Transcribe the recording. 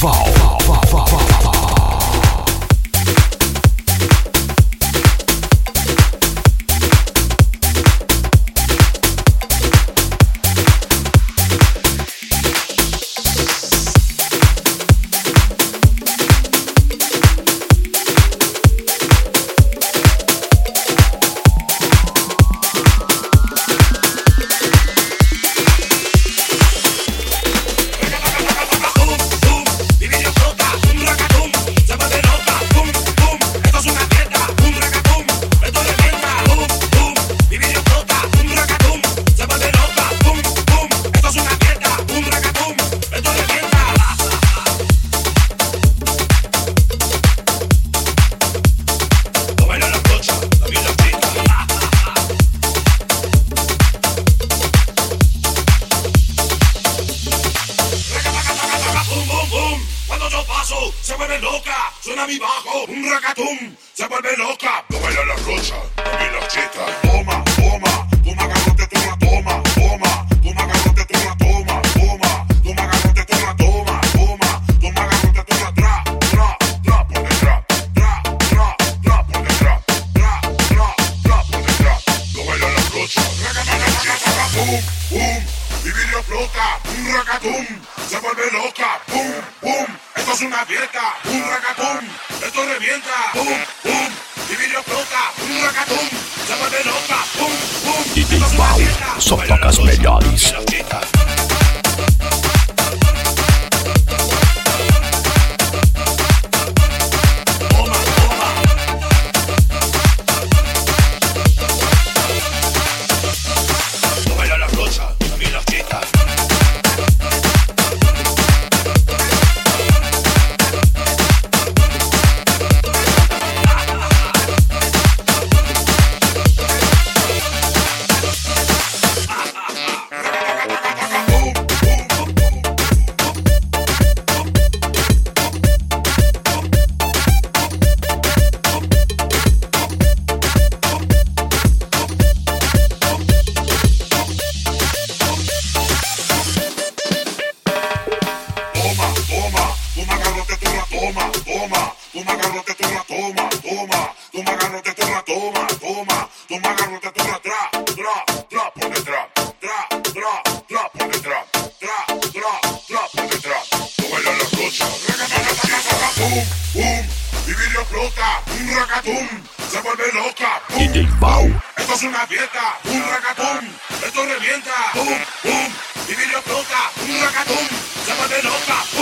Se vuelve loca, suena mi bajo, un ragatum, se vuelve loca. Lo baila la rocha, también la cheta. Toma, toma, toma garrote, toma, toma, toma, toma garrote, toma, toma, toma, toma garrote, toma, toma, toma, toma garrote, toma, tra, tra, tra, por detrás, tra, tra, tra, por detrás, tra, tra, tra, por detrás. Lo baila la rocha, ragatum, pum, mi vídeo explota, un ragatum, se vuelve loca, pum, pum. Esto es una fiesta, un ragatum, esto revienta, pum, pum, mi vídeo explota, un ragatum, se vuelve loca, pum, pum. DJ Val, só toca as melhores. Se vuelve loca, DJ Val. esto es una fiesta, un ragatum, esto revienta, pum, pum, mi vídeo explota, un ragatum, se vuelve loca.